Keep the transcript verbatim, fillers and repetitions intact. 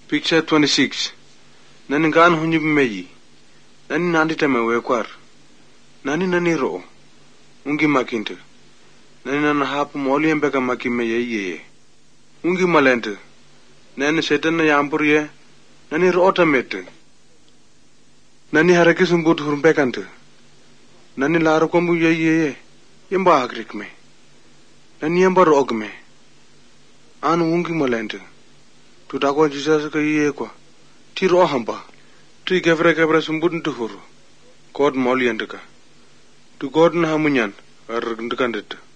Picture twenty-six. Nani ngaan hunyib meyi. Nani nandi teme wekwar. Nani nani ro. Ungi makinte. Nani nana hapu moli embeka makime yeye. Ungi malente. Nani setan na yampurye. Nani ro otamete. Nani haraki sumbut hurumpekante. Nani laro kombu yeye. Yemba agrik me. Nani yemba rog me. Anu ungi malente. Tutako Jesus ka iye kwa. Tiro hamba. Tu kevre kevre sumbut tuhuru. God moli enteka. Tu God na hamunyan. Ar ndekandete.